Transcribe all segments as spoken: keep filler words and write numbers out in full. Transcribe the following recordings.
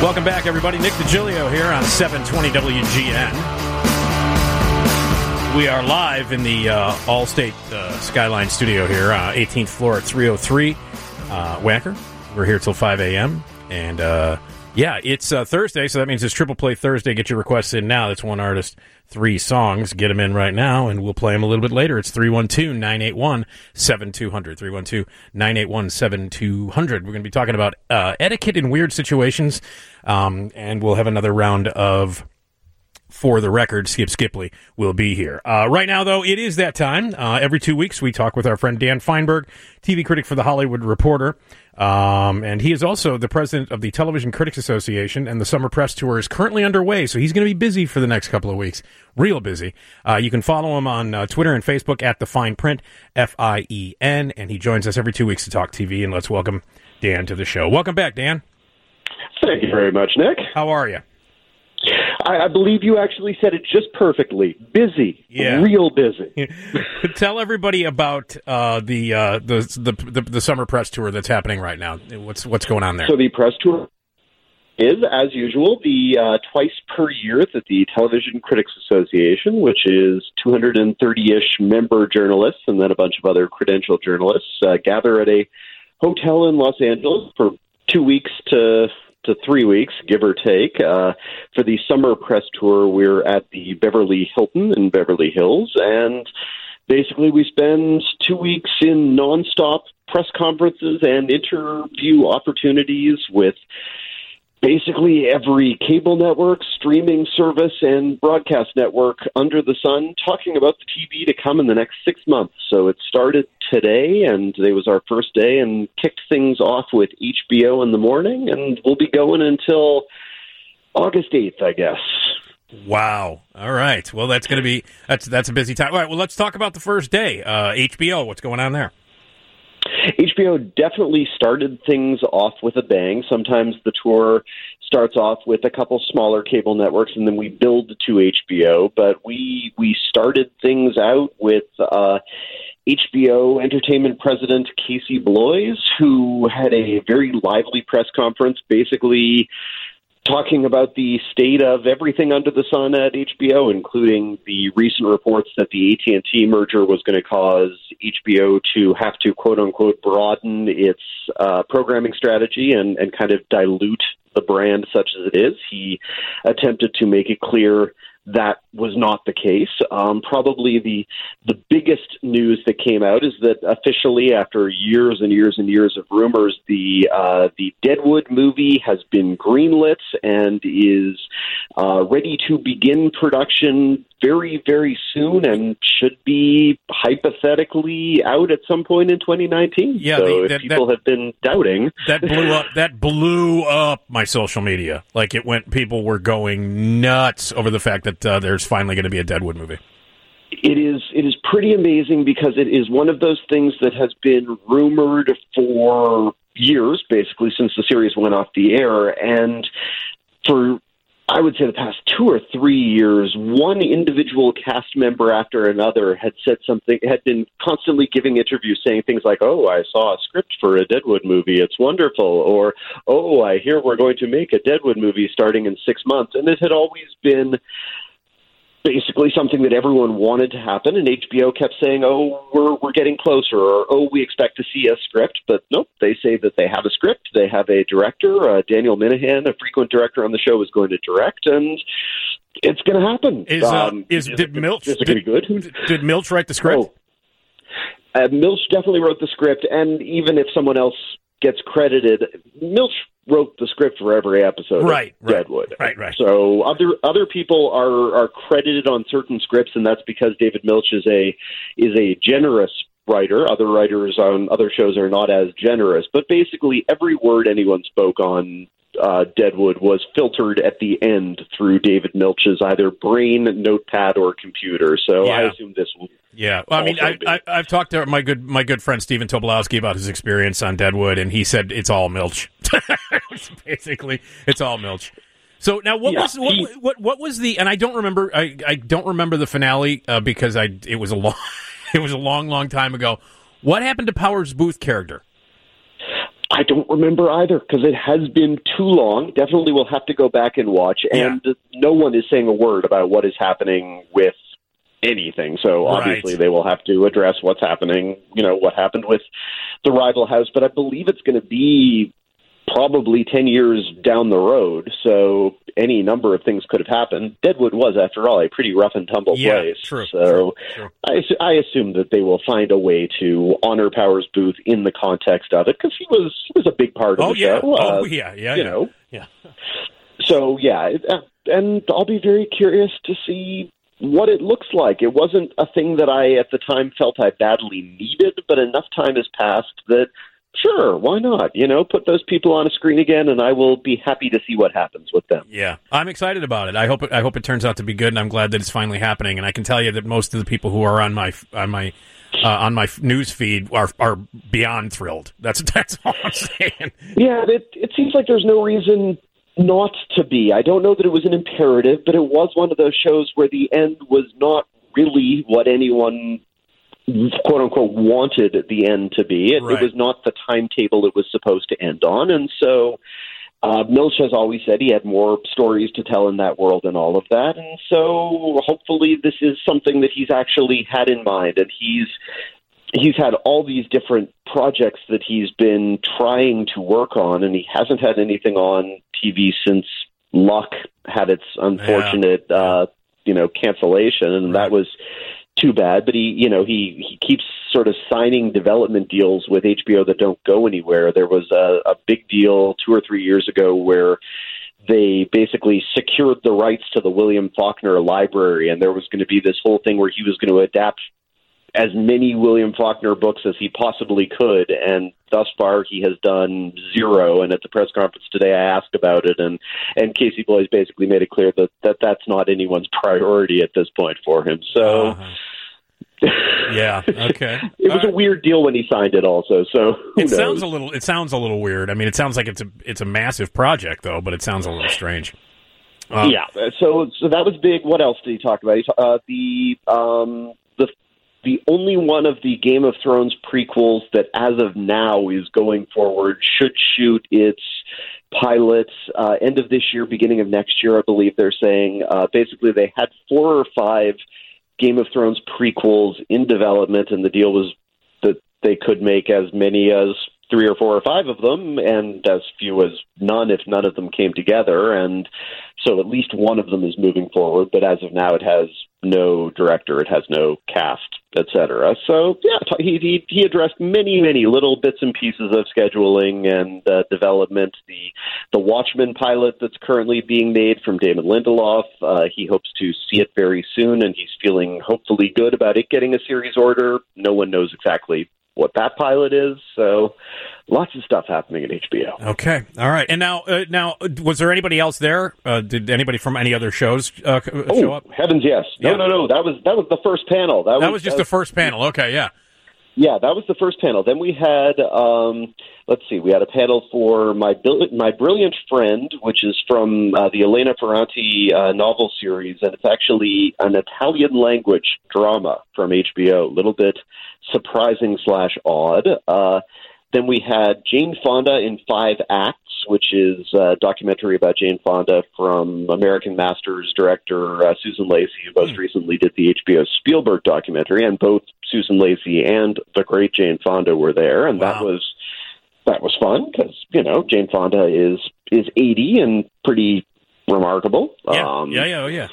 Welcome back, everybody. Nick DiGilio here on seven twenty W G N. We are live in the uh, Allstate uh, Skyline studio here, uh, eighteenth floor at three oh three uh, Wacker. We're here till five a.m. And, uh, yeah, it's uh, Thursday, so that means it's Triple Play Thursday. Get your requests in now. That's one artist, three songs. Get them in right now, and we'll play them a little bit later. It's three one two, nine eight one, seven two zero zero, three one two, nine eight one, seven two zero zero. We're going to be talking about uh, etiquette in weird situations, um, and we'll have another round of For the Record. Skip Skipley will be here. Uh, right now, though, it is that time. Uh, every two weeks, we talk with our friend Dan Feinberg, T V critic for The Hollywood Reporter. Um, and he is also the president of the Television Critics Association, and the summer press tour is currently underway, so he's going to be busy for the next couple of weeks. Real busy. Uh, you can follow him on uh, Twitter and Facebook at The Fine Print, F I E N, and he joins us every two weeks to talk T V, and let's welcome Dan to the show. Welcome back, Dan. Thank you very much, Nick. How are you? I, I believe you actually said it just perfectly. Busy. Yeah. Real busy. Tell everybody about uh, the, uh, the, the the the summer press tour that's happening right now. What's what's going on there? So the press tour is, as usual, the uh, twice per year that the Television Critics Association, which is two hundred thirty-ish member journalists and then a bunch of other credentialed journalists, uh, gather at a hotel in Los Angeles for two weeks to to three weeks, give or take. Uh, for the summer press tour, we're at the Beverly Hilton in Beverly Hills, and basically we spend two weeks in nonstop press conferences and interview opportunities with basically every cable network, streaming service, and broadcast network under the sun, talking about the T V to come in the next six months. So it started today, and today was our first day, and kicked things off with H B O in the morning, and we'll be going until August eighth, I guess. Wow. All right. Well, that's going to be, that's that's a busy time. All right, well, let's talk about the first day. Uh, H B O, what's going on there? H B O definitely started things off with a bang. Sometimes the tour starts off with a couple smaller cable networks, and then we build to H B O. But we we started things out with uh, H B O Entertainment President Casey Bloys, who had a very lively press conference, basically talking about the state of everything under the sun at H B O, including the recent reports that the A T and T merger was going to cause H B O to have to, quote-unquote, broaden its uh, programming strategy and, and kind of dilute the brand such as it is. He attempted to make it clear that was not the case. Um, probably the the biggest news that came out is that officially, after years and years and years of rumors, the uh, the Deadwood movie has been greenlit and is uh, ready to begin production very, very soon, and should be hypothetically out at some point in twenty nineteen. Yeah, so the, if that, people that, have been doubting, that blew up. That blew up my social media. Like it went. People were going nuts over the fact that uh, there's finally going to be a Deadwood movie. It is it is pretty amazing because it is one of those things that has been rumored for years, basically since the series went off the air, and for I would say the past two or three years, one individual cast member after another had said something, had been constantly giving interviews saying things like, oh, I saw a script for a Deadwood movie, it's wonderful, or, oh, I hear we're going to make a Deadwood movie starting in six months. And it had always been basically something that everyone wanted to happen, and H B O kept saying, oh, we're we're getting closer, or, oh, we expect to see a script, but nope, they say that they have a script, they have a director, uh, Daniel Minahan, a frequent director on the show, is going to direct, and it's going to happen. Is, uh, um, is, is did it, Milch, is it did, going to be good? Did Milch write the script? Oh. Uh, Milch definitely wrote the script, and even if someone else gets credited, Milch wrote the script for every episode right, of Deadwood. Right, right. So other other people are, are credited on certain scripts, and that's because David Milch is a is a generous writer. Other writers on other shows are not as generous. But basically, every word anyone spoke on uh, Deadwood was filtered at the end through David Milch's either brain, notepad, or computer. So yeah. I assume this will. Yeah, well, I mean, I, I, I've talked to my good my good friend Stephen Tobolowsky about his experience on Deadwood, and he said it's all Milch. Basically, it's all Milch. So now, what yeah, was what, he, what what was the? And I don't remember. I, I don't remember the finale uh, because I it was a long it was a long long time ago. What happened to Powers Booth character? I don't remember either because it has been too long. Definitely will have to go back and watch. And yeah. no one is saying a word about what is happening with anything. So obviously right. they will have to address what's happening, you know, what happened with the rival house. But I believe it's going to be probably ten years down the road. So any number of things could have happened. Deadwood was, after all, a pretty rough and tumble yeah, place. True, so true, true. I, I assume that they will find a way to honor Powers Booth in the context of it because he was he was a big part of oh, the yeah. show. Oh, uh, yeah, yeah, you yeah. know. Yeah. So, yeah, and I'll be very curious to see what it looks like. It wasn't a thing that I, at the time, felt I badly needed, but enough time has passed that sure, why not? You know, put those people on a screen again, and I will be happy to see what happens with them. Yeah, I'm excited about it. I hope it, I hope it turns out to be good, and I'm glad that it's finally happening. And I can tell you that most of the people who are on my on my uh, on my news feed are are beyond thrilled. That's that's all I'm saying. Yeah, it it seems like there's no reason not to be. I don't know that it was an imperative, but it was one of those shows where the end was not really what anyone quote unquote wanted the end to be. It, right. it was not the timetable it was supposed to end on. And so uh, Milch has always said he had more stories to tell in that world and all of that. And so hopefully this is something that he's actually had in mind. And he's he's had all these different projects that he's been trying to work on, and he hasn't had anything on T V since Luck had its unfortunate yeah. uh, you know, cancellation. And right. that was too bad, but he, you know, he, he keeps sort of signing development deals with H B O that don't go anywhere. There was a, a big deal two or three years ago where they basically secured the rights to the William Faulkner library, and there was going to be this whole thing where he was going to adapt as many William Faulkner books as he possibly could, and thus far he has done zero. And at the press conference today, I asked about it, and, and Casey Bloys basically made it clear that, that that's not anyone's priority at this point for him. So, uh-huh. yeah, okay. It was uh, a weird deal when he signed it, also. So who it knows? sounds a little. It sounds a little weird. I mean, it sounds like it's a it's a massive project, though, but it sounds a little strange. Um, yeah. So so that was big. What else did he talk about? He ta- uh, the um the. The only one of the Game of Thrones prequels that, as of now, is going forward should shoot its pilots uh, end of this year, beginning of next year, I believe they're saying. Uh, basically, they had four or five Game of Thrones prequels in development, and the deal was that they could make as many as three or four or five of them, and as few as none if none of them came together. And so at least one of them is moving forward, but as of now, it has no director, it has no cast, et cetera. So, yeah, he, he he addressed many, many little bits and pieces of scheduling and uh, development. The the Watchmen pilot that's currently being made from Damon Lindelof, uh, he hopes to see it very soon, and he's feeling hopefully good about it getting a series order. No one knows exactly what that pilot is, so lots of stuff happening at H B O. Okay, all right. And now, uh, now, was there anybody else there? Uh, did anybody from any other shows uh, oh, show up? Heavens, yes. No, yeah. no, no. That was that was the first panel. That, that was, was just the first panel. Okay, yeah. Yeah, that was the first panel. Then we had, um, let's see, we had a panel for My My Brilliant Friend, which is from uh, the Elena Ferranti uh, novel series, and it's actually an Italian language drama from H B O. A little bit surprising slash odd. Uh, then we had Jane Fonda in Five Acts, which is a documentary about Jane Fonda from American Masters director uh, Susan Lacey, who most mm. recently did the H B O Spielberg documentary, and both Susan Lacey and the great Jane Fonda were there, and wow. that was that was fun because you know Jane Fonda is is eighty and pretty remarkable. Yeah, um, yeah, yeah, oh, yeah.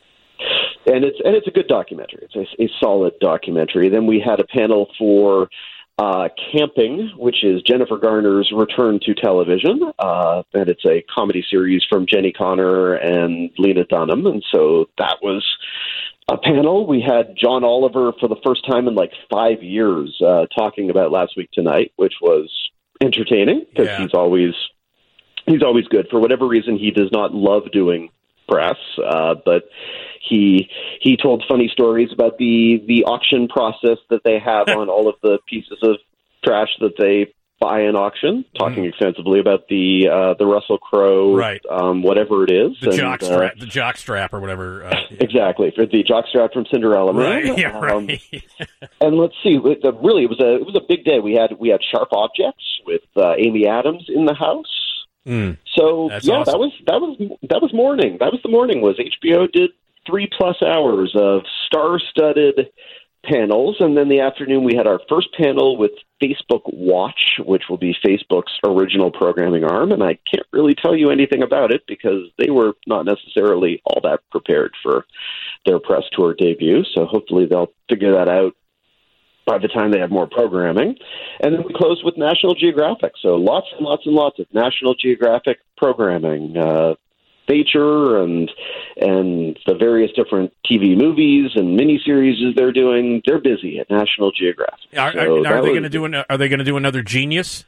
And it's and it's a good documentary. It's a, a solid documentary. Then we had a panel for uh, Camping, which is Jennifer Garner's return to television, uh, and it's a comedy series from Jenny Connor and Lena Dunham, and so that was a panel. We had John Oliver for the first time in like five years uh, talking about Last Week Tonight, which was entertaining because yeah. he's always he's always good. For whatever reason, he does not love doing press, uh, but he he told funny stories about the the auction process that they have on all of the pieces of trash that they buy-in auction, talking mm. extensively about the uh, the Russell Crowe, right. um, whatever it is. The and, jock strap, uh, the jock strap or whatever. Uh, yeah. Exactly, for the jock strap from Cinderella Man. Right, yeah, right. Um, and let's see, it, uh, really, it was a it was a big day. We had we had Sharp Objects with uh, Amy Adams in the house. Mm. So That's yeah, awesome. that was that was that was morning. That was the morning. Was H B O did three plus hours of star-studded panels, and then the afternoon we had our first panel with Facebook Watch, which will be Facebook's original programming arm, and I can't really tell you anything about it because they were not necessarily all that prepared for their press tour debut, so hopefully they'll figure that out by the time they have more programming. And then we closed with National Geographic, so lots and lots and lots of National Geographic programming, uh, feature and and the various different T V movies and miniseries they're doing. They're busy at National Geographic. Are, so are, are they going to was, do an, Are they going to do another Genius?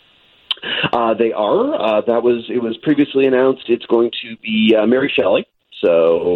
Uh, they are. Uh, that was it. Was previously announced. It's going to be uh, Mary Shelley. So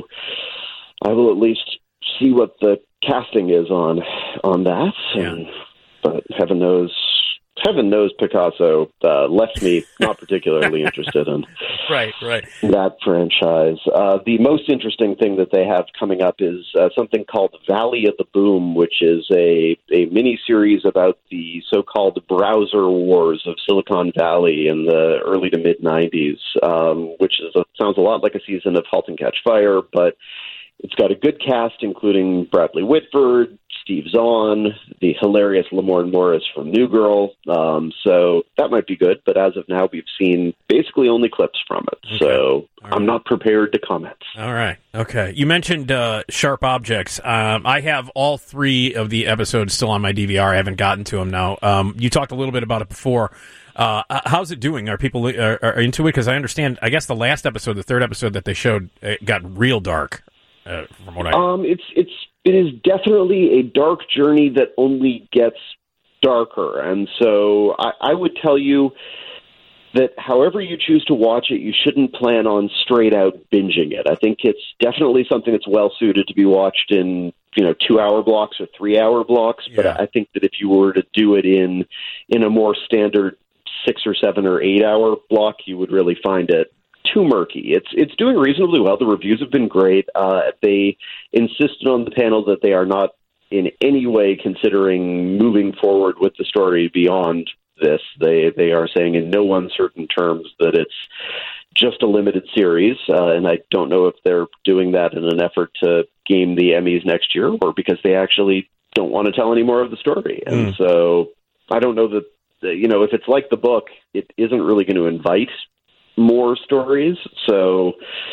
I will at least see what the casting is on on that. Yeah. And, but heaven knows. Heaven knows Picasso uh, left me not particularly interested in right, right. that franchise. Uh, the most interesting thing that they have coming up is uh, something called Valley of the Boom, which is a, a mini-series about the so-called browser wars of Silicon Valley in the early to mid-nineties, um, which is a, sounds a lot like a season of Halt and Catch Fire, but it's got a good cast, including Bradley Whitford, Steve Zahn, the hilarious Lamorne Morris from New Girl. Um, so that might be good, but as of now, we've seen basically only clips from it. Okay. So right. I'm not prepared to comment. All right. Okay. You mentioned uh, Sharp Objects. Um, I have all three of the episodes still on my D V R. I haven't gotten to them now. Um, you talked a little bit about it before. Uh, how's it doing? Are people are, are into it? Because I understand, I guess the last episode, the third episode that they showed, it got real dark. Uh, from what I um, it's it's it is definitely a dark journey that only gets darker, and so I, I would tell you that however you choose to watch it, you shouldn't plan on straight out binging it. I think it's definitely something that's well suited to be watched in you know two hour blocks or three hour blocks. Yeah. But I think that if you were to do it in in a more standard six or seven or eight hour block, you would really find it too murky. It's it's doing reasonably well. The reviews have been great. Uh, they insisted on the panel that they are not in any way considering moving forward with the story beyond this. They they are saying in no uncertain terms that it's just a limited series, uh, and I don't know if they're doing that in an effort to game the Emmys next year or because they actually don't want to tell any more of the story. And mm. so I don't know that, you know, if it's like the book, it isn't really going to invite more stories, so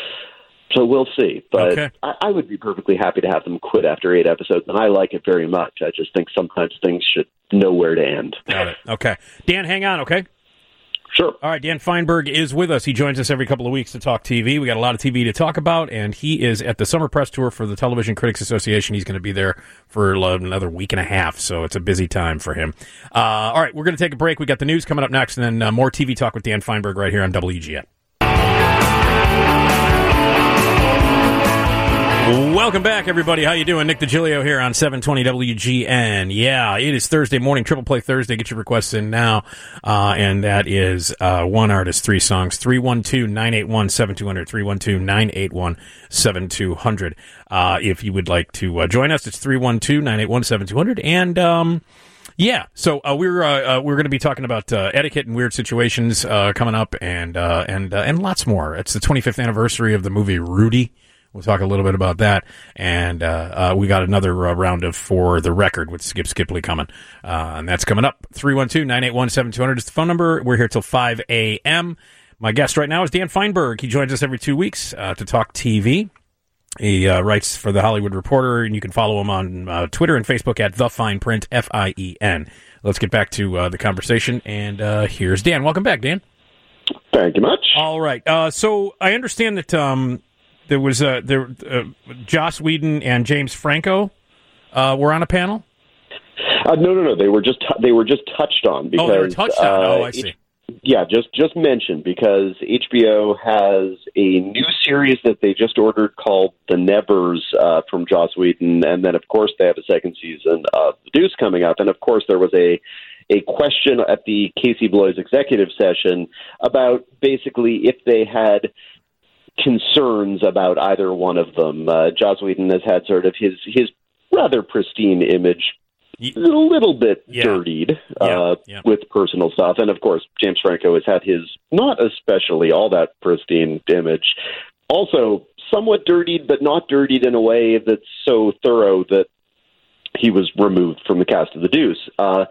so we'll see. But okay. I, I would be perfectly happy to have them quit after eight episodes, and I like it very much. I just think sometimes things should know where to end. Got it. Okay. Dan, hang on, okay? Sure. All right, Dan Feinberg is with us. He joins us every couple of weeks to talk T V. We got a lot of T V to talk about, and he is at the summer press tour for the Television Critics Association. He's going to be there for another week and a half, so it's a busy time for him. Uh, all right, we're going to take a break. We got the news coming up next, and then uh, more T V talk with Dan Feinberg right here on W G N. Welcome back, everybody. How you doing? Nick DiGilio here on seven twenty W G N. Yeah, it is Thursday morning, Triple Play Thursday. Get your requests in now, uh, and that is uh, one artist, three songs. three one two, nine eight one, seven two zero zero, three one two, nine eight one, seven two zero zero. Uh, if you would like to uh, join us, it's three one two, nine eight one, seven two zero zero. And um, yeah, so uh, we're uh, uh, we're going to be talking about uh, etiquette and weird situations uh, coming up, and uh, and uh, and lots more. It's the twenty-fifth anniversary of the movie Rudy. We'll talk a little bit about that, and uh, uh, we got another uh, round of For the Record with Skip Skipley coming, uh, and that's coming up. three one two, nine eight one, seven two zero zero is the phone number. We're here till five a.m. My guest right now is Dan Feinberg. He joins us every two weeks uh, to talk T V. He uh, writes for The Hollywood Reporter, and you can follow him on uh, Twitter and Facebook at The Fine Print, F I E N. Let's get back to uh, the conversation, and uh, here's Dan. Welcome back, Dan. Thank you much. All right. Uh, so I understand that... Um, There was uh, there uh, Joss Whedon and James Franco uh, were on a panel. Uh, no, no, no. They were just t- they were just touched on. Because, oh, they were touched on. Uh, oh, I see. H- yeah, just just mentioned because H B O has a new series that they just ordered called The Nevers uh, from Joss Whedon, and then of course they have a second season of The Deuce coming up, and of course there was a a question at the Casey Bloys executive session about basically if they had concerns about either one of them. Uh, Joss Whedon has had sort of his his rather pristine image a little bit yeah. dirtied uh, yeah. Yeah. with personal stuff. And, of course, James Franco has had his not especially all that pristine image also somewhat dirtied, but not dirtied in a way that's so thorough that he was removed from the cast of The Deuce. Uh,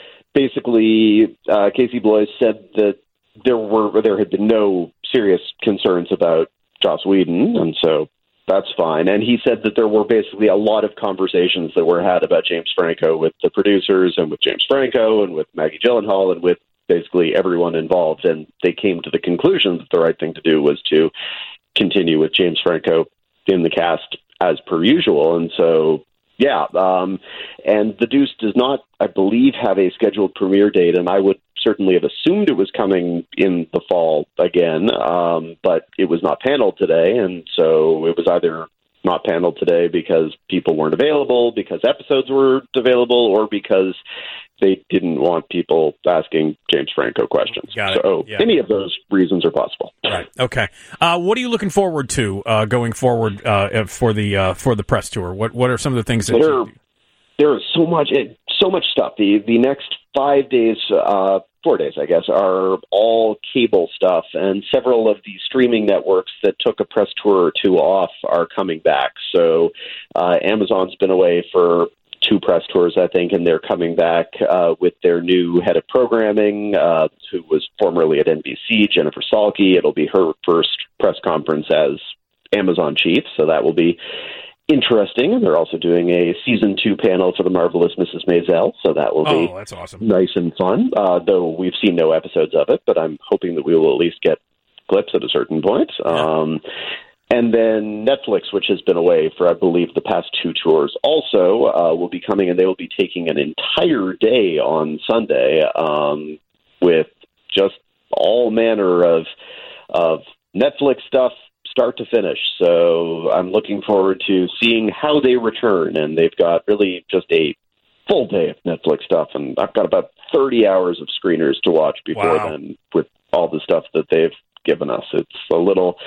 basically, uh, Casey Bloys said that there were there had been no serious concerns about Joss Whedon, and so that's fine. And he said that there were basically a lot of conversations that were had about James Franco with the producers and with James Franco and with Maggie Gyllenhaal and with basically everyone involved. And they came to the conclusion that the right thing to do was to continue with James Franco in the cast as per usual. And so, yeah, um, and The Deuce does not, I believe, have a scheduled premiere date, and I would certainly have assumed it was coming in the fall again, um, but it was not paneled today, and so it was either not paneled today because people weren't available, because episodes were available, or because they didn't want people asking James Franco questions. Got it. So yeah. any of those reasons are possible. Right. Okay. Uh, what are you looking forward to uh, going forward uh, for the uh, for the press tour? What What are some of the things that there? You... There is so much, so much stuff. The the next five days, uh, four days, I guess, are all cable stuff, and several of the streaming networks that took a press tour or two off are coming back. So uh, Amazon's been away for two press tours, I think, and they're coming back uh, with their new head of programming, uh, who was formerly at N B C, Jennifer Salke. It'll be her first press conference as Amazon chief, so that will be interesting. And they're also doing a season two panel for The Marvelous Missus Maisel, so that will be oh, that's awesome. Nice and fun, uh, though we've seen no episodes of it, but I'm hoping that we will at least get clips at a certain point. Yeah. Um, and then Netflix, which has been away for, I believe, the past two tours, also uh, will be coming, and they will be taking an entire day on Sunday um, with just all manner of of Netflix stuff, start to finish. So I'm looking forward to seeing how they return, and they've got really just a full day of Netflix stuff, and I've got about thirty hours of screeners to watch before wow. then with all the stuff that they've given us. It's a little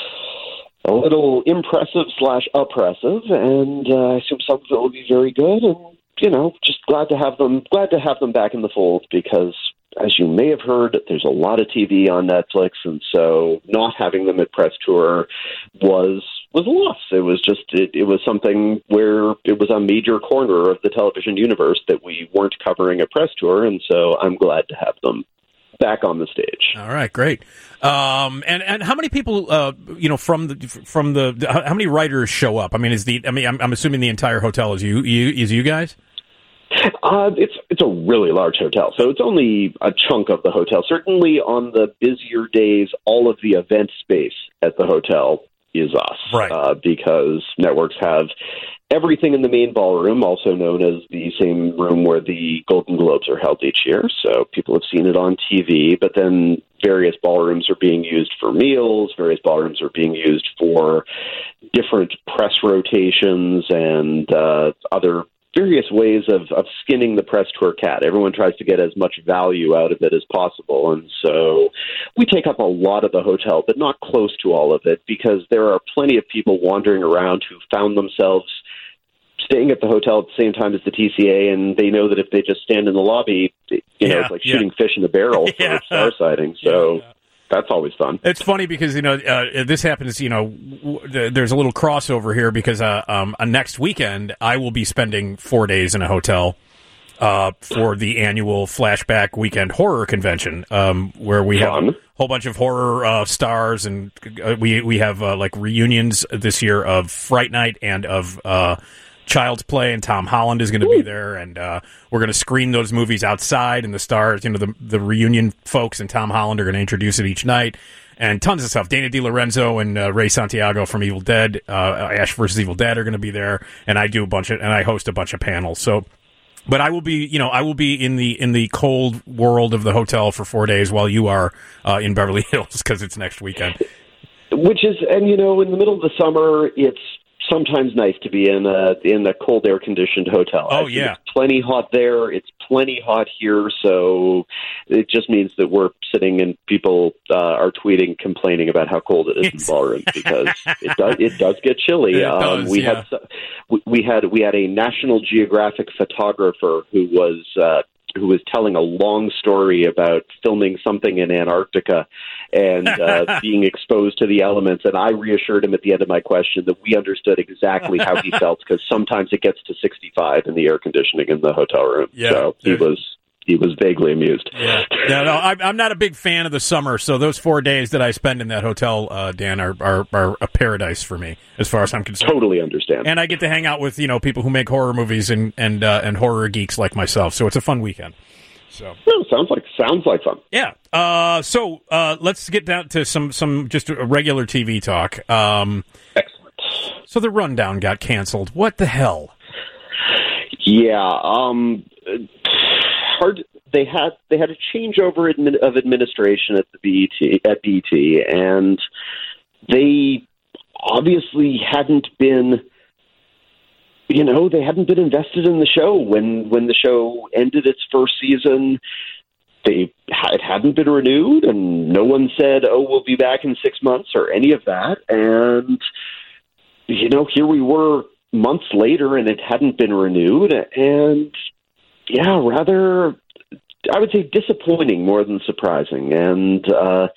a little impressive slash oppressive, and uh, I assume some of it will be very good, and you know, just glad to have them glad to have them back in the fold, because as you may have heard, there's a lot of T V on Netflix, and so not having them at press tour was was a loss. It was just it, it was something where it was a major corner of the television universe that we weren't covering at press tour, and so I'm glad to have them back on the stage. All right, great. Um, and and how many people, uh, you know, from the from the how many writers show up? I mean, is the I mean, I'm, I'm assuming the entire hotel is you, you is you guys. Uh, it's it's a really large hotel, so it's only a chunk of the hotel. Certainly on the busier days, all of the event space at the hotel is us, right? Uh, because networks have everything in the main ballroom, also known as the same room where the Golden Globes are held each year. So people have seen it on T V, but then various ballrooms are being used for meals. Various ballrooms are being used for different press rotations and uh, other various ways of, of skinning the press tour cat. Everyone tries to get as much value out of it as possible. And so we take up a lot of the hotel, but not close to all of it, because there are plenty of people wandering around who found themselves staying at the hotel at the same time as the T C A, and they know that if they just stand in the lobby, you know, yeah, it's like yeah. shooting fish in a barrel for yeah. star sighting. So yeah, yeah. That's always fun. It's funny because, you know, uh, this happens, you know, w- there's a little crossover here because uh, um, uh, next weekend I will be spending four days in a hotel uh, for the annual Flashback Weekend Horror Convention, um, where we have Fun. a whole bunch of horror uh, stars, and uh, we, we have uh, like reunions this year of Fright Night and of uh, Child's Play, and Tom Holland is going to be there, and uh, we're going to screen those movies outside, and the stars, you know, the the reunion folks and Tom Holland are going to introduce it each night, and tons of stuff. Dana DiLorenzo and uh, Ray Santiago from Evil Dead, uh, Ash versus Evil Dead are going to be there, and I do a bunch of, and I host a bunch of panels. So, but I will be, you know, I will be in the in the cold world of the hotel for four days while you are uh, in Beverly Hills because it's next weekend. Which is, and you know, in the middle of the summer, it's sometimes nice to be in a in a cold air conditioned hotel. Oh yeah, it's plenty hot there. It's plenty hot here, so it just means that we're sitting and people uh, are tweeting, complaining about how cold it is in ballrooms because it does it does get chilly. It um, does, we yeah. had we, we had we had a National Geographic photographer who was. Uh, who was telling a long story about filming something in Antarctica and uh, being exposed to the elements. And I reassured him at the end of my question that we understood exactly how he felt because sometimes it gets to sixty-five in the air conditioning in the hotel room. Yeah, so he was he was vaguely amused. Yeah, yeah no, I, I'm not a big fan of the summer, so those four days that I spend in that hotel, uh, Dan, are, are, are a paradise for me as far as I'm concerned. Totally understand. And I get to hang out with, you know, people who make horror movies and and uh, and horror geeks like myself, so it's a fun weekend. So no, sounds like sounds like fun. Yeah. Uh, so uh, let's get down to some some just a regular T V talk. Um, Excellent. So the Rundown got canceled. What the hell? Yeah. Um. Hard. They had they had a changeover admin, of administration at the B E T at B E T, and they obviously hadn't been. You know, they hadn't been invested in the show when when the show ended its first season. They it hadn't been renewed, and no one said, "Oh, we'll be back in six months" or any of that. And you know, here we were months later, and it hadn't been renewed. And yeah, rather, I would say disappointing more than surprising. And uh,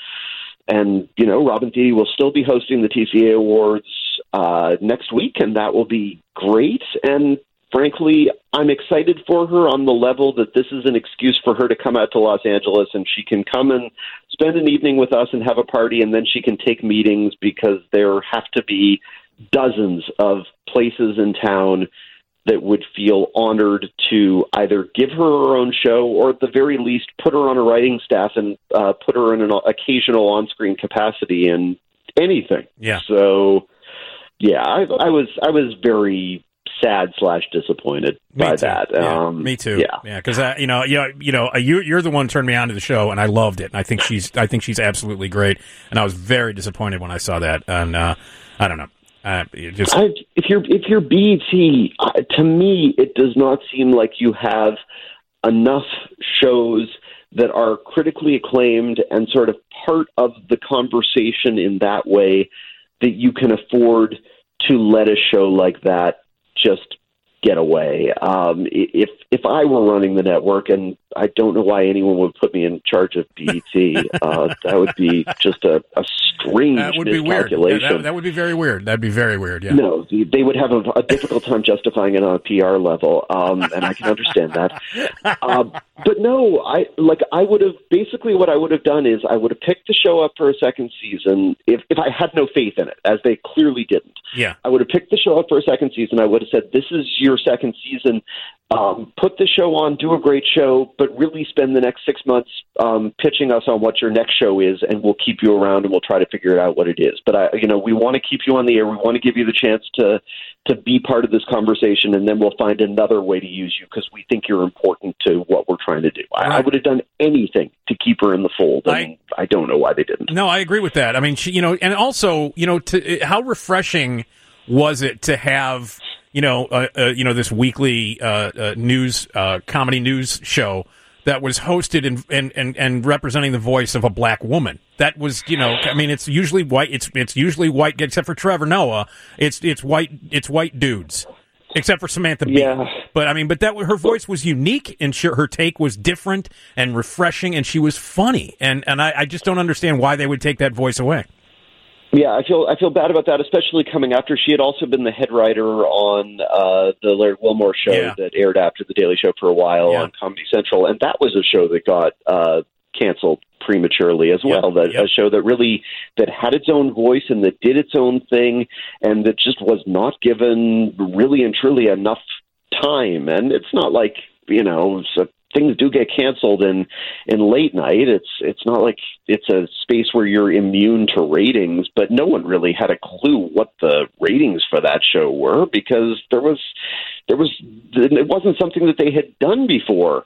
and you know, Robin Thede will still be hosting the T C A Awards uh, next week, and that will be great. And frankly, I'm excited for her on the level that this is an excuse for her to come out to Los Angeles and she can come and spend an evening with us and have a party, and then she can take meetings because there have to be dozens of places in town that would feel honored to either give her her own show or at the very least put her on a writing staff and uh, put her in an occasional on-screen capacity in anything. Yeah. So, yeah, I, I was I was very sad slash disappointed me by too. that. Yeah, um, me too. Yeah, yeah, because uh, you know, you know, you know, you, you're the one who turned me on to the show, and I loved it. And I think she's, I think she's absolutely great. And I was very disappointed when I saw that. And uh, I don't know, uh, it just I, if you're if you're B E T, uh, to me, it does not seem like you have enough shows that are critically acclaimed and sort of part of the conversation in that way that you can afford to let a show like that just get away. Um, if if I were running the network, and I don't know why anyone would put me in charge of B E T, uh, that would be just a, a strange that would be weird. miscalculation. Yeah, that, that would be very weird. That'd be very weird. Yeah. No, they would have a, a difficult time justifying it on a P R level, um, and I can understand that. Um, but no, I like I would have basically what I would have done is I would have picked the show up for a second season if if I had no faith in it, as they clearly didn't. Yeah, I would have picked the show up for a second season. I would have said, "This is your second season. Um, put the show on, do a great show, but really spend the next six months um, pitching us on what your next show is, and we'll keep you around and we'll try to figure out what it is. But I, you know, we want to keep you on the air. We want to give you the chance to to be part of this conversation, and then we'll find another way to use you because we think you're important to what we're trying to do." I, Right. I would have done anything to keep her in the fold, and I- I, I don't know why they didn't. No, I agree with that. I mean, she, you know, and also, you know, to how refreshing was it to have, you know, uh, uh, you know, this weekly uh, uh, news uh, comedy news show that was hosted and, and, and, and representing the voice of a black woman. That was, you know, I mean, it's usually white. It's it's usually white, except for Trevor Noah. It's it's white. It's white dudes, except for Samantha Bee. Yeah. But I mean, but that her voice was unique, and she, her take was different and refreshing, and she was funny. And and I, I just don't understand why they would take that voice away. Yeah, I feel I feel bad about that, especially coming after she had also been the head writer on uh, the Laird Wilmore show Yeah. that aired after The Daily Show for a while Yeah. on Comedy Central, and that was a show that got uh, canceled prematurely as well. Yep, That yep. a show that really that had its own voice and that did its own thing, and that just was not given really and truly enough time. And it's not like you know. So things do get canceled in in late night. It's it's not like it's a space where you're immune to ratings, but no one really had a clue what the ratings for that show were because there was there was it wasn't something that they had done before.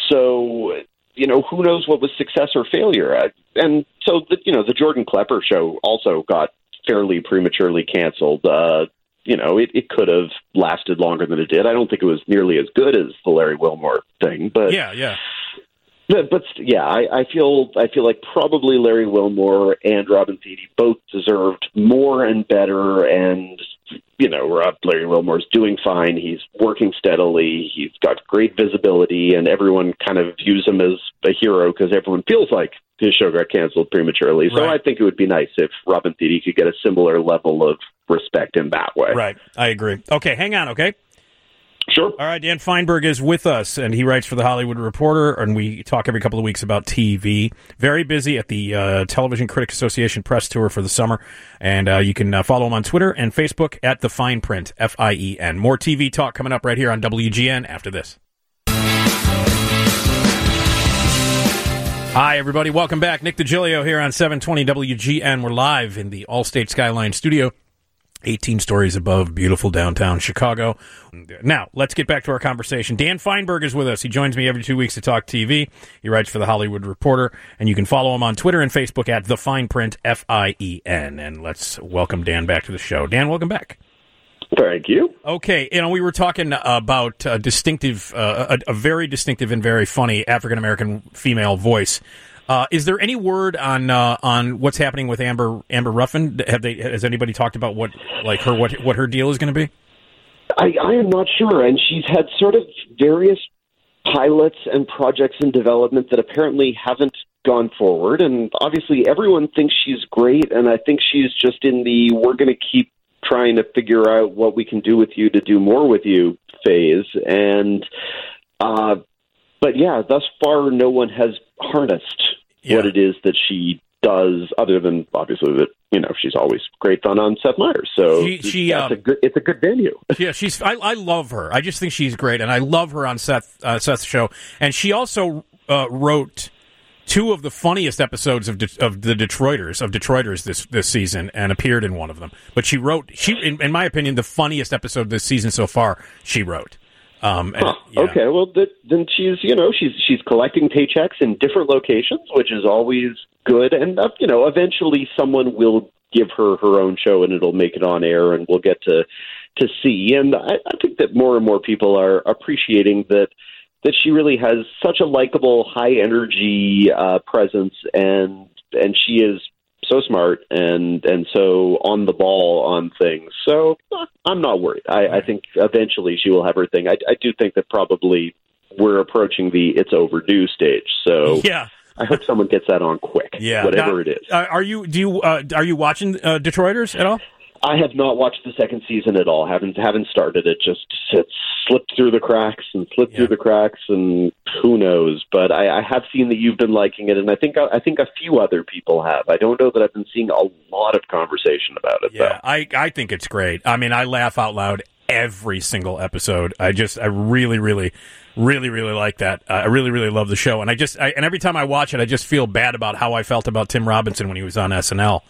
So you know, who knows what was success or failure? And so the you know the Jordan Klepper show also got fairly prematurely canceled. Uh, you know, it, it could have lasted longer than it did. I don't think it was nearly as good as the Larry Wilmore thing, but yeah, yeah. But, but yeah, I, I feel I feel like probably Larry Wilmore and Robin Thede both deserved more and better. And you know, Rob, Larry Wilmore's doing fine. He's working steadily. He's got great visibility, and everyone kind of views him as a hero because everyone feels like his show got canceled prematurely. So right. I think it would be nice if Robin Thede could get a similar level of respect in that way. Right, I agree. Okay, hang on. Okay. Sure. All right, Dan Feinberg is with us, and he writes for The Hollywood Reporter, and we talk every couple of weeks about T V. Very busy at the uh, Television Critics Association press tour for the summer, and uh, you can uh, follow him on Twitter and Facebook at The Fine Print, F I E N. More T V talk coming up right here on W G N after this. Hi, everybody. Welcome back. Nick DiGilio here on seven twenty W G N. We're live in the Allstate Skyline studio. eighteen stories above beautiful downtown Chicago. Now, let's get back to our conversation. Dan Feinberg is with us. He joins me every two weeks to talk T V. He writes for The Hollywood Reporter, and you can follow him on Twitter and Facebook at The Fine Print, F I E N. And let's welcome Dan back to the show. Dan, welcome back. Thank you. Okay, you know, we were talking about a distinctive, uh, a, a very distinctive and very funny African-American female voice. Uh, is there any word on uh, on what's happening with Amber Amber Ruffin? Have they? Has anybody talked about what like her what what her deal is going to be? I, I am not sure, and she's had sort of various pilots and projects in development that apparently haven't gone forward. And obviously, everyone thinks she's great, and I think she's just in the "we're going to keep trying to figure out what we can do with you to do more with you" phase. And uh, but yeah, thus far, no one has harnessed yeah. what it is that she does, other than obviously that, you know, she's always great fun on Seth Meyers. So she, she, that's um, a good, it's a good venue. Yeah, she's. I, I love her. I just think she's great, and I love her on Seth uh, Seth's show. And she also uh, wrote two of the funniest episodes of De- of the Detroiters of Detroiters this this season, and appeared in one of them. But she wrote she, in, in my opinion, the funniest episode this season so far. She wrote. Um, and, huh. yeah. Okay, well, th- then she's, you know, she's she's collecting paychecks in different locations, which is always good. And, uh, you know, eventually someone will give her her own show and it'll make it on air and we'll get to to see. And I, I think that more and more people are appreciating that that she really has such a likable, high-energy uh, presence, and and she is so smart and and so on the ball on things. So I'm not worried. I, I think eventually she will have her thing. I, I do think that probably we're approaching the it's overdue stage. So yeah, I hope someone gets that on quick. Yeah, whatever now, it is. Uh, are you do you uh, are you watching uh, Detroiters at all? I have not watched the second season at all. Haven't haven't started it. Just it's slipped through the cracks and slipped yeah. through the cracks, and who knows? But I, I have seen that you've been liking it, and I think I think a few other people have. I don't know that I've been seeing a lot of conversation about it. Yeah, though. I I think it's great. I mean, I laugh out loud every single episode. I just I really really really really like that. Uh, I really really love the show, and I just I, and every time I watch it, I just feel bad about how I felt about Tim Robinson when he was on S N L.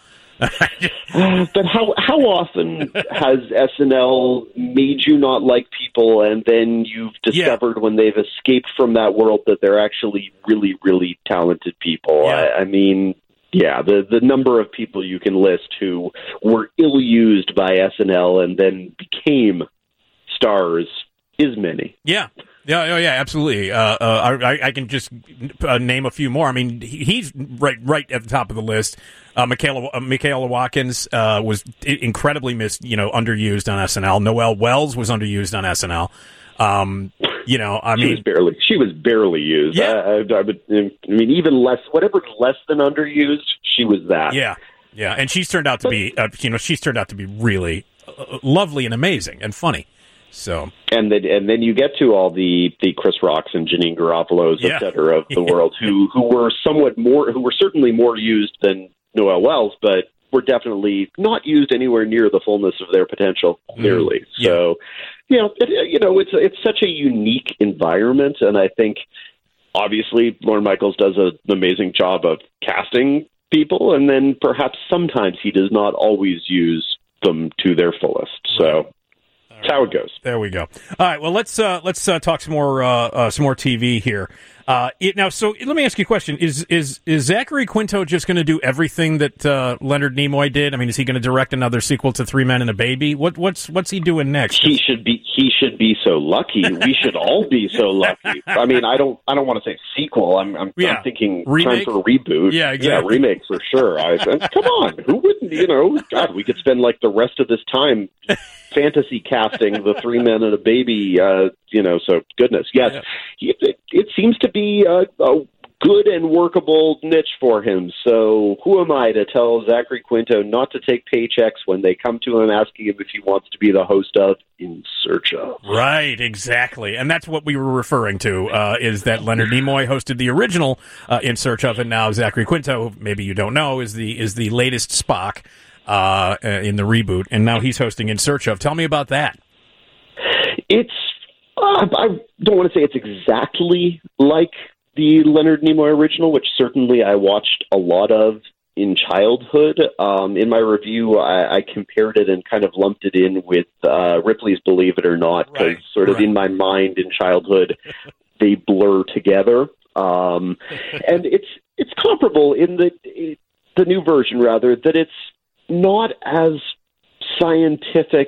But how how often has S N L made you not like people, and then you've discovered yeah. when they've escaped from that world that they're actually really, really talented people? Yeah. I, I mean, yeah, the the number of people you can list who were ill-used by S N L and then became stars is many. Yeah. Yeah, oh yeah, absolutely. Uh, uh, I, I can just uh, name a few more. I mean, he, he's right, right at the top of the list. Uh, Michaela, uh, Michaela Watkins uh, was incredibly mis, you know, underused on S N L. Noelle Wells was underused on S N L. Um, you know, I she mean, was barely, she was barely used. Yeah, I, I, I, would, I mean, even less, whatever's less than underused, she was that. Yeah, yeah, and she's turned out to be, uh, you know, she's turned out to be really uh, lovely and amazing and funny. So and then and then you get to all the, the Chris Rocks and Janine Garoppolo's, yeah. et cetera, of the yeah. world who who were somewhat more who were certainly more used than Noelle Wells, but were definitely not used anywhere near the fullness of their potential. Clearly, mm. yeah. so you know, it, you know, it's it's such a unique environment, and I think obviously Lorne Michaels does a, an amazing job of casting people, and then perhaps sometimes he does not always use them to their fullest. So. That's how it goes. There we go. All right. Well, let's uh, let's uh, talk some more uh, uh, some more T V here. Uh, it, now, so let me ask you a question: Is is is Zachary Quinto just going to do everything that uh, Leonard Nimoy did? I mean, is he going to direct another sequel to Three Men and a Baby? What what's what's he doing next? He should be he should be so lucky. We should all be so lucky. I mean, I don't I don't want to say sequel. I'm I'm, yeah. I'm thinking remake? time for a reboot. Yeah, exactly. Yeah, remake for sure. I, come on, who wouldn't? You know, God, we could spend like the rest of this time fantasy casting the Three Men and a Baby. Uh, you know, so goodness, yes, yeah. he, it, it seems to be a, a good and workable niche for him. So who am I to tell Zachary Quinto not to take paychecks when they come to him asking him if he wants to be the host of In Search of? Right, exactly. And that's what we were referring to, uh, is that Leonard Nimoy hosted the original uh, In Search of, and now Zachary Quinto, who maybe you don't know, is the is the latest Spock uh, in the reboot, and now he's hosting In Search of. Tell me about that. It's, uh, I don't want to say it's exactly like the Leonard Nimoy original, which certainly I watched a lot of in childhood. Um, in my review, I, I compared it and kind of lumped it in with uh, Ripley's Believe It or Not, because right, sort of right. in my mind in childhood, they blur together. Um, and it's it's comparable in the it, the new version, rather, that it's not as scientific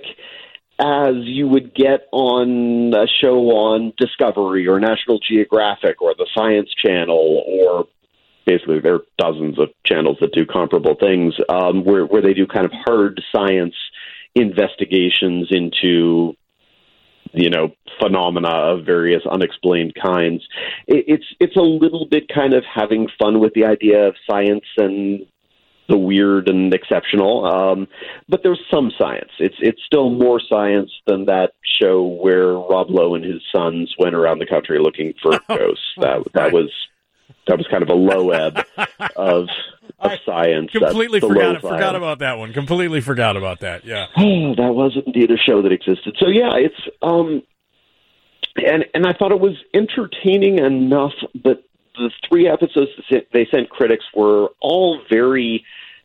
as you would get on a show on Discovery or National Geographic or the Science Channel, or basically there are dozens of channels that do comparable things, um, where, where they do kind of hard science investigations into, you know, phenomena of various unexplained kinds. It, it's it's a little bit kind of having fun with the idea of science and the weird and exceptional, um, but there's some science. It's it's still more science than that show where Rob Lowe and his sons went around the country looking for oh, ghosts. That that right. was that was kind of a low ebb of of science. Completely That's forgot forgot forgot about that one. Completely forgot about that. Yeah. Oh, that was indeed a show that existed. So yeah, it's um, and and I thought it was entertaining enough, but the three episodes they sent critics were all very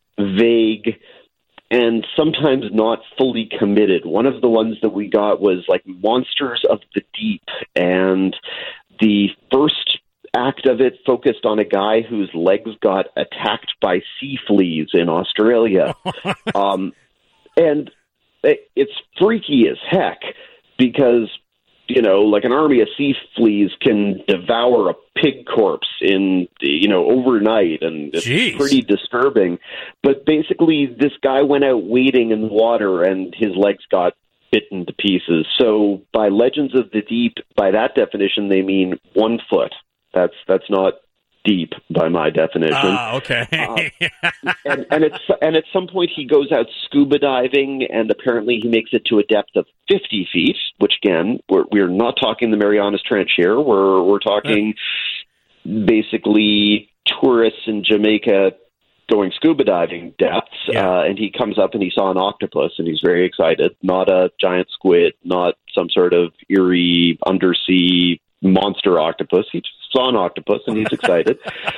vague and sometimes not fully committed. One of the ones that we got was like Monsters of the Deep, and the first act of it focused on a guy whose legs got attacked by sea fleas in Australia. um, and it, it's freaky as heck because, you know, like an army of sea fleas can devour a pig corpse in, you know, overnight, and it's Jeez. pretty disturbing. But basically, this guy went out wading in the water, and his legs got bitten to pieces. So by Legends of the Deep, by that definition, they mean one foot. That's that's not deep by my definition. Ah, okay. uh, and and it's and at some point he goes out scuba diving, and apparently he makes it to a depth of fifty feet. Which again, we're we're not talking the Marianas Trench here. We're we're talking yeah. basically tourists in Jamaica going scuba diving depths. Yeah. Uh, and he comes up and he saw an octopus, and he's very excited. Not a giant squid, not some sort of eerie undersea monster octopus. He just saw an octopus and he's excited.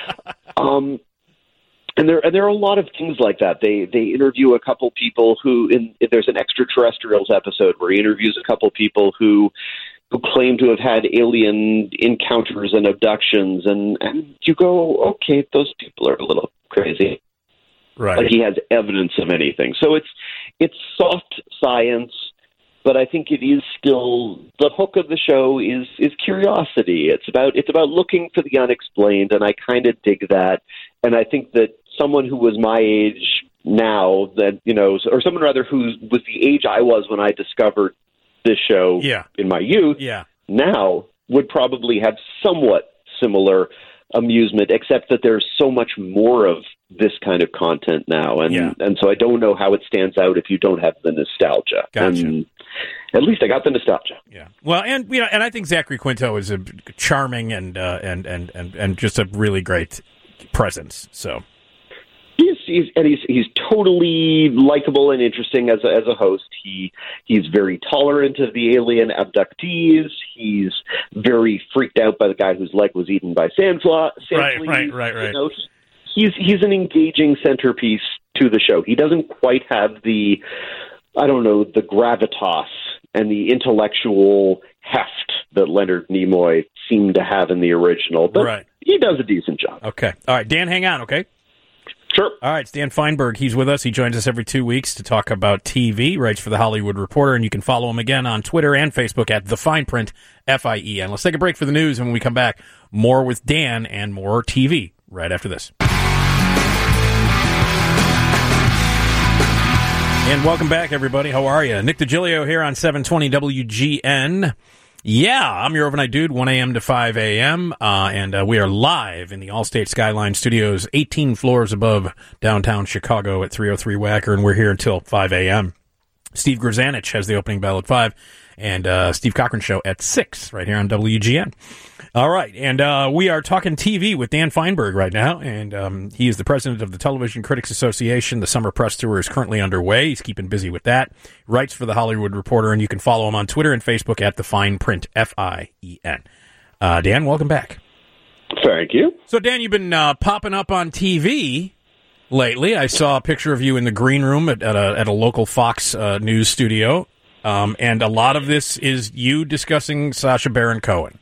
um, and there, and there are a lot of things like that. They they interview a couple people who, in there's an extraterrestrials episode where he interviews a couple people who who claim to have had alien encounters and abductions, and, and you go, okay, those people are a little crazy. Right. Like he has evidence of anything. So it's it's soft science. But I think it is still the hook of the show is is curiosity. It's about it's about looking for the unexplained, and I kind of dig that. And I think that someone who was my age now, that you know, or someone rather who was the age I was when I discovered this show yeah. in my youth, yeah. now would probably have somewhat similar amusement, except that there's so much more of this kind of content now, and yeah. and so I don't know how it stands out if you don't have the nostalgia. Gotcha. And at least I got the nostalgia. Yeah. Well, and you know, and I think Zachary Quinto is a charming and uh, and and and and just a really great presence. So he's he's and he's he's totally likable and interesting as a, as a host. He he's very tolerant of the alien abductees. He's very freaked out by the guy whose leg was eaten by sandfly. Right, right, right, right. You know, he, he's he's an engaging centerpiece to the show. He doesn't quite have the, I don't know, the gravitas and the intellectual heft that Leonard Nimoy seem to have in the original. But right. he does a decent job. Okay. All right, Dan, hang on, okay? Sure. All right, it's Dan Feinberg. He's with us. He joins us every two weeks to talk about T V, writes for The Hollywood Reporter, and you can follow him again on Twitter and Facebook at The Fine Print, F I E N. Let's take a break for the news, and when we come back, more with Dan and more T V right after this. And welcome back, everybody. How are you? Nick DiGilio here on seven twenty W G N. Yeah, I'm your overnight dude, one a.m. to five a.m., uh, and uh, we are live in the Allstate Skyline Studios, eighteen floors above downtown Chicago at three oh three Wacker, and we're here until five a.m. Steve Grzanich has the opening bell at five, and uh, Steve Cochran Show at six, right here on W G N. All right, and uh, we are talking T V with Dan Feinberg right now, and um, he is the president of the Television Critics Association. The summer press tour is currently underway. He's keeping busy with that. Writes for The Hollywood Reporter, and you can follow him on Twitter and Facebook at The Fine Print, F I E N. Uh, Dan, welcome back. Thank you. So, Dan, you've been uh, popping up on T V lately. I saw a picture of you in the green room at, at, a, at a local Fox uh, News studio, um, and a lot of this is you discussing Sacha Baron Cohen.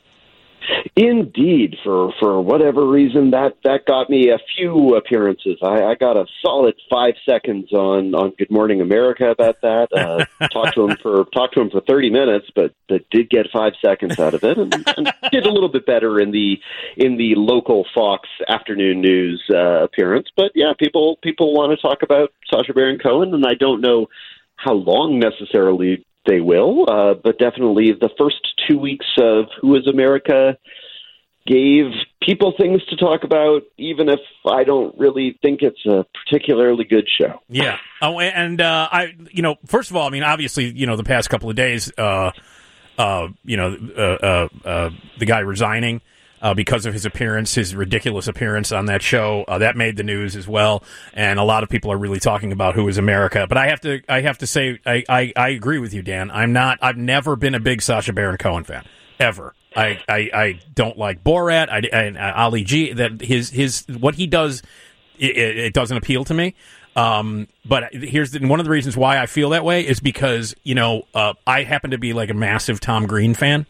Indeed, for for whatever reason, that, that got me a few appearances. I, I got a solid five seconds on, on Good Morning America about that. Uh, talked to him for talked to him for thirty minutes, but, but did get five seconds out of it, and, and did a little bit better in the in the local Fox afternoon news uh, appearance. But yeah, people people want to talk about Sacha Baron Cohen, and I don't know how long necessarily they will, uh, but definitely the first two weeks of Who is America gave people things to talk about, even if I don't really think it's a particularly good show. Yeah. Oh, and uh, I, you know, first of all, I mean, obviously, you know, the past couple of days, uh, uh, you know, uh, uh, uh, the guy resigning uh, because of his appearance, his ridiculous appearance on that show, uh, that made the news as well. And a lot of people are really talking about Who is America. But I have to, I have to say, I, I, I agree with you, Dan. I'm not. I've never been a big Sacha Baron Cohen fan, ever. I, I, I don't like Borat. I, I, Ali G. That his his what he does, it, it doesn't appeal to me. Um, but here's the, one of the reasons why I feel that way is because you know uh, I happen to be like a massive Tom Green fan,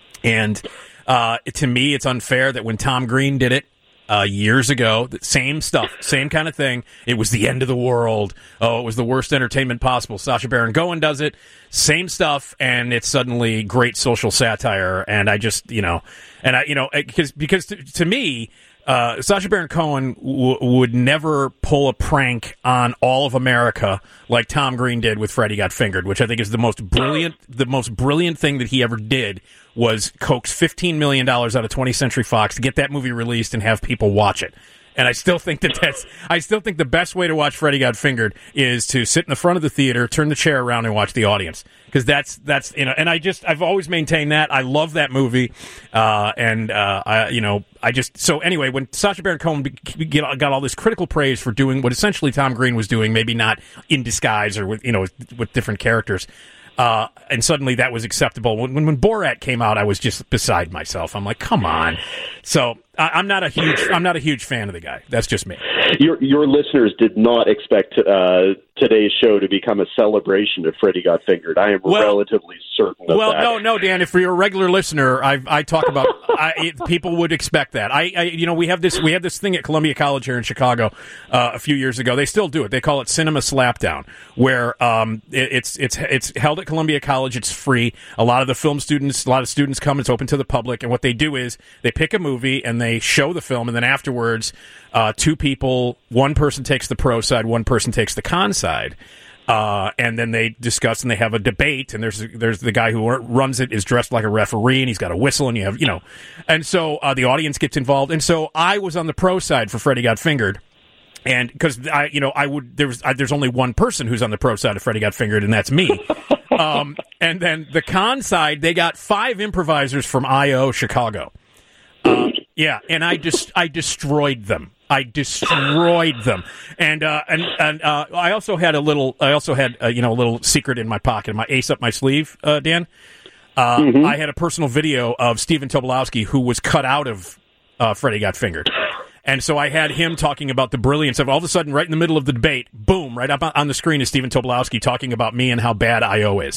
and uh, to me it's unfair that when Tom Green did it uh, years ago, the same stuff, same kind of thing. It was the end of the world. Oh, it was the worst entertainment possible. Sacha Baron Cohen does it. Same stuff, and it's suddenly great social satire. And I just, you know, and I, you know, because because to, to me, uh, Sacha Baron Cohen w- would never pull a prank on all of America like Tom Green did with Freddie Got Fingered, which I think is the most brilliant, the most brilliant thing that he ever did was coax fifteen million dollars out of twentieth Century Fox to get that movie released and have people watch it. And I still think that that's, I still think the best way to watch Freddie Got Fingered is to sit in the front of the theater, turn the chair around, and watch the audience. Because that's, that's, you know, and I just, I've always maintained that. I love that movie. Uh, and, uh, I, you know, I just, so anyway, when Sacha Baron Cohen got all this critical praise for doing what essentially Tom Green was doing, maybe not in disguise or with, you know, with, with different characters, Uh, and suddenly that was acceptable. When, when when Borat came out, I was just beside myself. I'm like, come on. So I, I'm not a huge I'm not a huge fan of the guy. That's just me. Your your listeners did not expect uh, today's show to become a celebration of Freddie Got Fingered. I am well, relatively certain of well, that. Well, no, no, Dan. If you're a regular listener, I I talk about I, it, people would expect that. I, I you know we have this we had this thing at Columbia College here in Chicago uh, a few years ago. They still do it. They call it Cinema Slapdown, where um it, it's it's it's held at Columbia College. It's free. A lot of the film students, a lot of students come. It's open to the public, and what they do is they pick a movie and they show the film, and then afterwards, uh, two people, one person takes the pro side, one person takes the con side, uh, and then they discuss and they have a debate. And there's there's the guy who runs it is dressed like a referee, and he's got a whistle, and you have you know, and so uh, the audience gets involved. And so I was on the pro side for Freddie Got Fingered. And because I, you know, I would there was I, there's only one person who's on the pro side of Freddie Got Fingered, and that's me. um, and then the con side, they got five improvisers from I O Chicago. Uh, yeah, and I just I destroyed them. I destroyed them. And uh, and and uh, I also had a little I also had uh, you know a little secret in my pocket, my ace up my sleeve, uh, Dan. Uh, mm-hmm. I had a personal video of Stephen Tobolowsky who was cut out of uh, Freddie Got Fingered. And so I had him talking about the brilliance of all of a sudden, right in the middle of the debate, boom, right up on the screen is Stephen Tobolowsky talking about me and how bad I O is.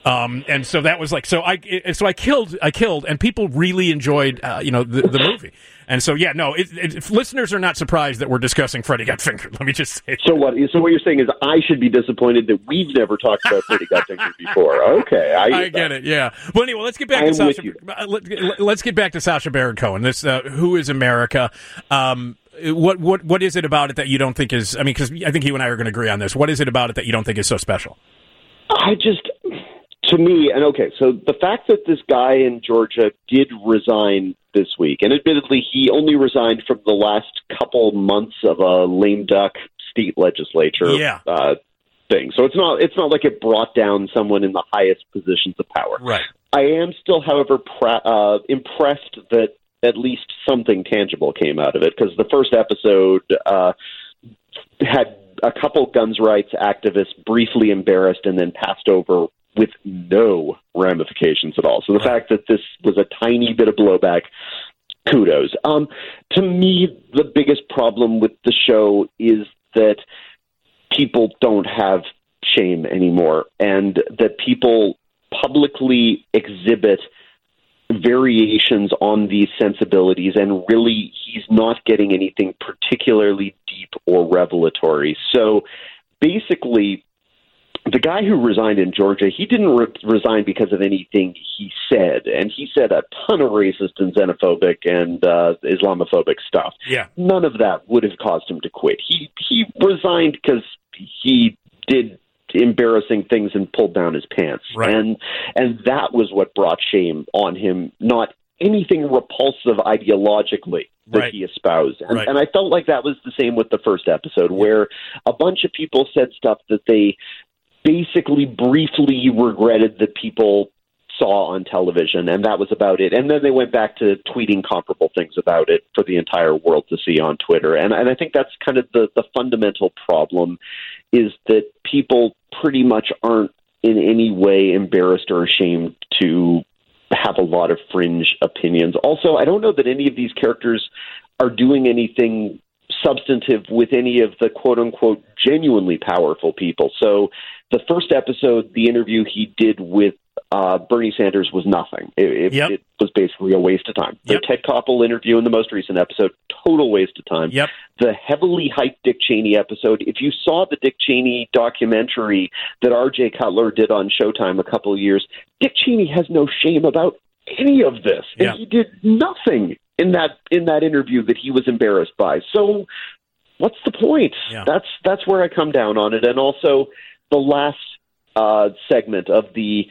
Um, and so that was like, so I, so I killed, I killed, and people really enjoyed, uh, you know, the, the movie. And so, yeah, no, it, it, if listeners are not surprised that we're discussing Freddy Got Fingered. Let me just say. So what? So what you're saying is I should be disappointed that we've never talked about Freddy Got Fingered before. Okay, I, I get it. Yeah. Well, anyway, let's get back to Sacha. Let, let's get back to Sacha Baron Cohen. This, uh, Who is America? Um, what, what, what is it about it that you don't think is? I mean, because I think you and I are going to agree on this. What is it about it that you don't think is so special? I just. To me, and okay, so the fact that this guy in Georgia did resign this week, and admittedly he only resigned from the last couple months of a lame duck state legislature yeah. uh, thing. So it's not it's not like it brought down someone in the highest positions of power. Right. I am still, however, pra- uh, impressed that at least something tangible came out of it, because the first episode uh, had a couple guns rights activists briefly embarrassed and then passed over with no ramifications at all. So the right. fact that this was a tiny bit of blowback, kudos. Um, to me, the biggest problem with the show is that people don't have shame anymore, and that people publicly exhibit variations on these sensibilities, and really he's not getting anything particularly deep or revelatory. So basically, the guy who resigned in Georgia, he didn't re- resign because of anything he said, and he said a ton of racist and xenophobic and uh, Islamophobic stuff. Yeah. None of that would have caused him to quit. He he resigned because he did embarrassing things and pulled down his pants, right. and and that was what brought shame on him, not anything repulsive ideologically that right. he espoused. And, right. and I felt like that was the same with the first episode, where a bunch of people said stuff that they basically briefly regretted that people saw on television, and that was about it. And then they went back to tweeting comparable things about it for the entire world to see on Twitter. And, and I think that's kind of the, the fundamental problem, is that people pretty much aren't in any way embarrassed or ashamed to have a lot of fringe opinions. Also, I don't know that any of these characters are doing anything substantive with any of the quote-unquote genuinely powerful people. So the first episode, the interview he did with uh, Bernie Sanders was nothing. It, it, yep. it was basically a waste of time. The yep. Ted Koppel interview in the most recent episode, total waste of time. Yep. The heavily hyped Dick Cheney episode, if you saw the Dick Cheney documentary that R J Cutler did on Showtime a couple of years, Dick Cheney has no shame about any of this. And yeah. he did nothing in that in that interview that he was embarrassed by. So what's the point? Yeah. That's that's where I come down on it. And also the last uh, segment of the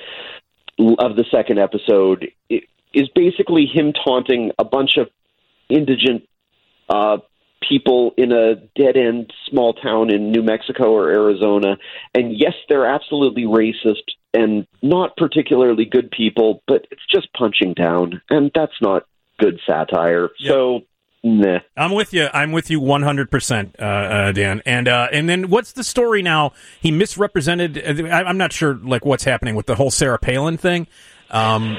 of the second episode is basically him taunting a bunch of indigent uh, people in a dead-end small town in New Mexico or Arizona. And yes, they're absolutely racist and not particularly good people, but it's just punching down, and that's not good satire. Yep. So, nah. I'm with you. I'm with you one hundred percent, uh, uh, Dan. And uh, and then what's the story now? He misrepresented. I, I'm not sure, like, what's happening with the whole Sarah Palin thing. Um,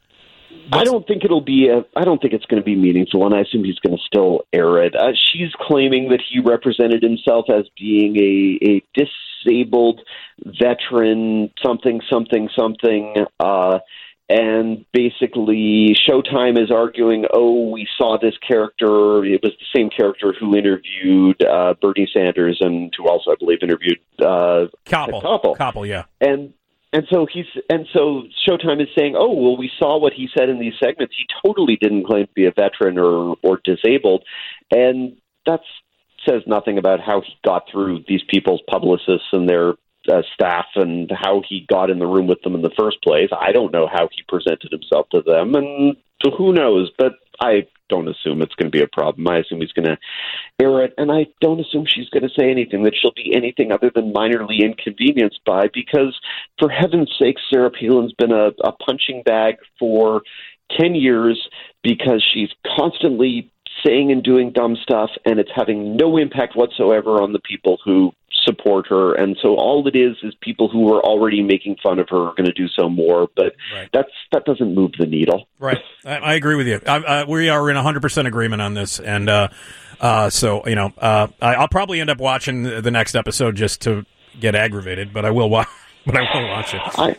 I don't think it'll be a. I don't think it's going to be meaningful, and I assume he's going to still air it. Uh, she's claiming that he represented himself as being a a disabled veteran, something, something, something. Uh, And basically, Showtime is arguing, oh, we saw this character. It was the same character who interviewed uh, Bernie Sanders and who also, I believe, interviewed uh, Koppel. Koppel. Koppel, yeah. And and so he's and so Showtime is saying, oh, well, we saw what he said in these segments. He totally didn't claim to be a veteran or or disabled, and that says nothing about how he got through these people's publicists and their Uh, staff and how he got in the room with them in the first place. I don't know how he presented himself to them, and who knows, but I don't assume it's going to be a problem. I assume he's going to air it, and I don't assume she's going to say anything that she'll be anything other than minorly inconvenienced by, because for heaven's sake, Sarah Palin's been a, a punching bag for ten years because she's constantly saying and doing dumb stuff, and it's having no impact whatsoever on the people who support her. And so all it is is people who are already making fun of her are going to do so more, but right. that's that doesn't move the needle. Right. I, I agree with you. I, I, we are in one hundred percent agreement on this. And uh, uh, so, you know, uh, I, I'll probably end up watching the next episode just to get aggravated, but I will watch, but I will watch it. I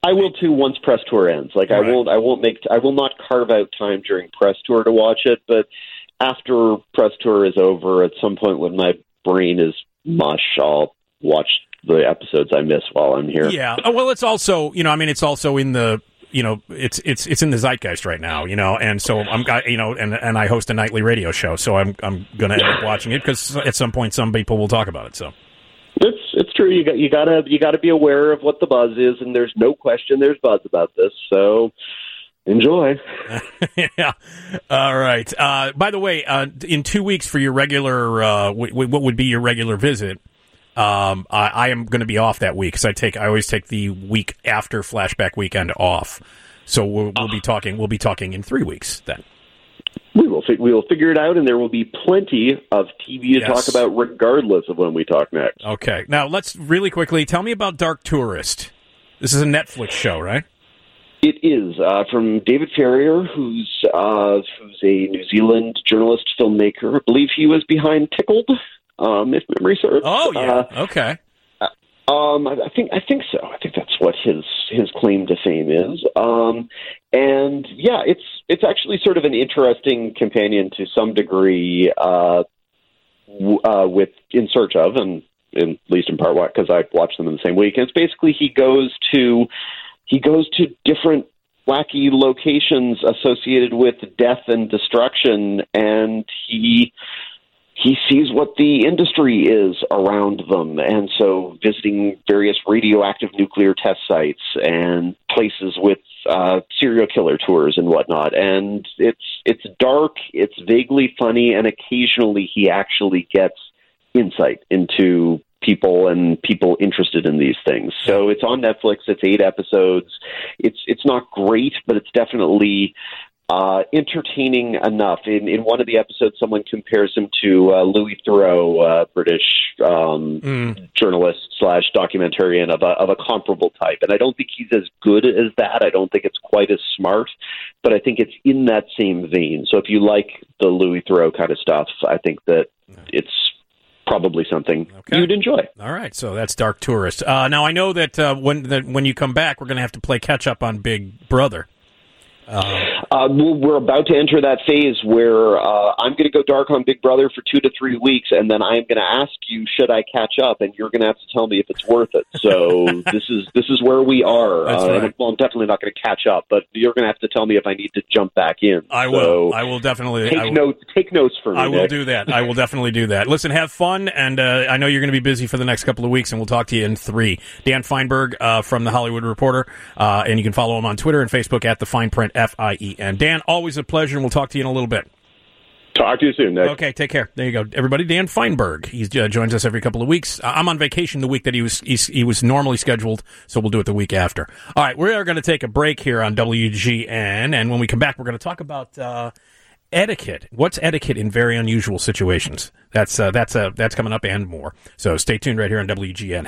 I will too once press tour ends. Like right. I won't, I won't make, I will not carve out time during press tour to watch it. But after press tour is over, at some point when my brain is mush, I'll watch the episodes I miss while I'm here. Yeah. Oh, well, it's also, you know, I mean, it's also in the, you know, it's it's it's in the zeitgeist right now, you know, and so I'm, you know, and and I host a nightly radio show, so I'm I'm going to end up watching it because at some point some people will talk about it. So it's it's true. You got you gotta you gotta be aware of what the buzz is, and there's no question there's buzz about this. So enjoy. Yeah. All right. Uh, by the way, uh, in two weeks for your regular, uh, w- w- what would be your regular visit? Um, I, I am going to be off that week because I take I always take the week after Flashback Weekend off. So we'll, we'll be talking. We'll be talking in three weeks then. We will we will figure it out, and there will be plenty of T V to yes. talk about, regardless of when we talk next. Okay. Now let's really quickly tell me about Dark Tourist. This is a Netflix show, right? It is uh, from David Ferrier, who's uh, who's a New Zealand journalist filmmaker. I believe he was behind Tickled. Um, if memory serves. Oh yeah. Uh, okay. Um, I, I think I think so. I think that's what his his claim to fame is. Um, and yeah, it's it's actually sort of an interesting companion to some degree. Uh, w- uh, with In Search Of, and in, at least in part because I watched them in the same week. And it's basically he goes to he goes to different wacky locations associated with death and destruction, and he. He sees what the industry is around them, and so visiting various radioactive nuclear test sites and places with uh, serial killer tours and whatnot. And it's it's dark, it's vaguely funny, and occasionally he actually gets insight into people and people interested in these things. So it's on Netflix. It's eight episodes. It's it's not great, but it's definitely Uh, entertaining enough. In in one of the episodes, someone compares him to uh, Louis Theroux, uh, British um, mm. journalist slash documentarian of a of a comparable type. And I don't think he's as good as that. I don't think it's quite as smart, but I think it's in that same vein. So if you like the Louis Theroux kind of stuff, I think that it's probably something okay. you'd enjoy. All right, so that's Dark Tourist. Uh, now I know that uh, when that when you come back, we're going to have to play catch up on Big Brother. Uh, uh, we're about to enter that phase where uh, I'm going to go dark on Big Brother for two to three weeks, and then I'm going to ask you, should I catch up? And you're going to have to tell me if it's worth it. So this is this is where we are. That's uh, right. and, well, I'm definitely not going to catch up, but you're going to have to tell me if I need to jump back in. I so will. I will definitely. Take I will, notes. Take notes for me. I will Nick. do that. I will definitely do that. Listen, have fun, and uh, I know you're going to be busy for the next couple of weeks, and we'll talk to you in three. Dan Feinberg uh, from The Hollywood Reporter, uh, and you can follow him on Twitter and Facebook at The Fine Print, F I E N. Dan, always a pleasure, and we'll talk to you in a little bit. Talk to you soon, Nick. Okay, take care. There you go, everybody. Dan Feinberg. He uh, joins us every couple of weeks. Uh, I'm on vacation the week that he was he's, he was normally scheduled, so we'll do it the week after. All right, we are going to take a break here on W G N, and when we come back, we're going to talk about uh, etiquette. What's etiquette in very unusual situations? That's uh, that's uh, that's coming up and more. So stay tuned right here on W G N.